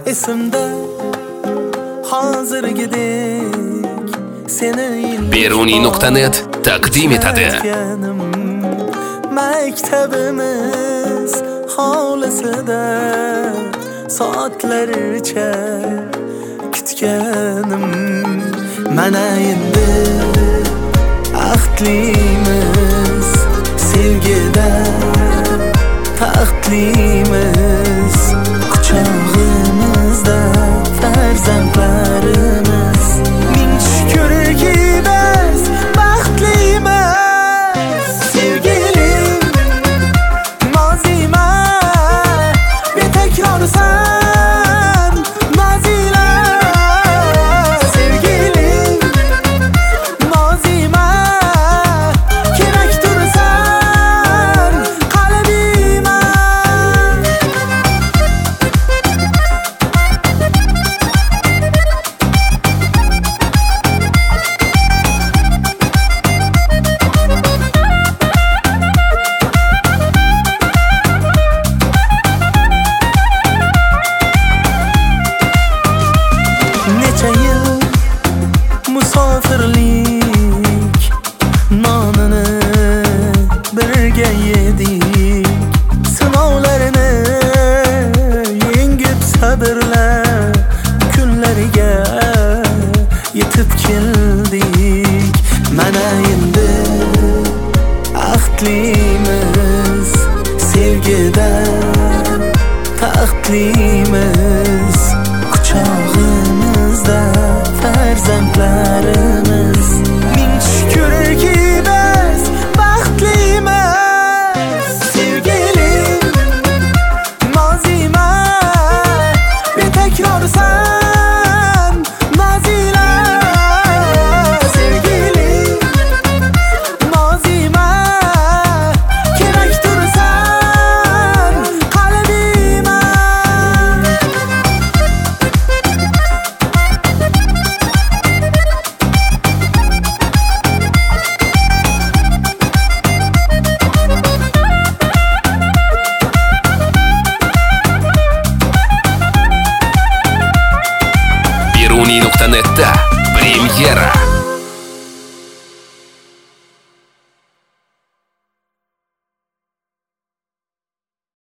esimda hozirgidek seni Beruniy.net taqdim etadi. Maktabimiz hovlisida soatlarcha kutganim. Mana endi ahdlimiz sevgida taxtlimiz quchog'imizda farzandlarimiz. Ming shukrki biz baxtlimiz. Sevgilim nozima betakrorsan nozila. Sevgilim nozima keraktursan qalbima. Necha yil musofirlik nonini birga yedik. Sinovlarni yengib sabrla kunlariga yetib keldik. Mana endi ahdlimiz sevgida taxtlimiz quchog'imizda farzandlarimiz. Ming shukrki biz baxtlimiz. Sevgilim nozima betakrorsan nozila. Sevgilim nozima keraktursan qalbima. Beruniy.netda premyera.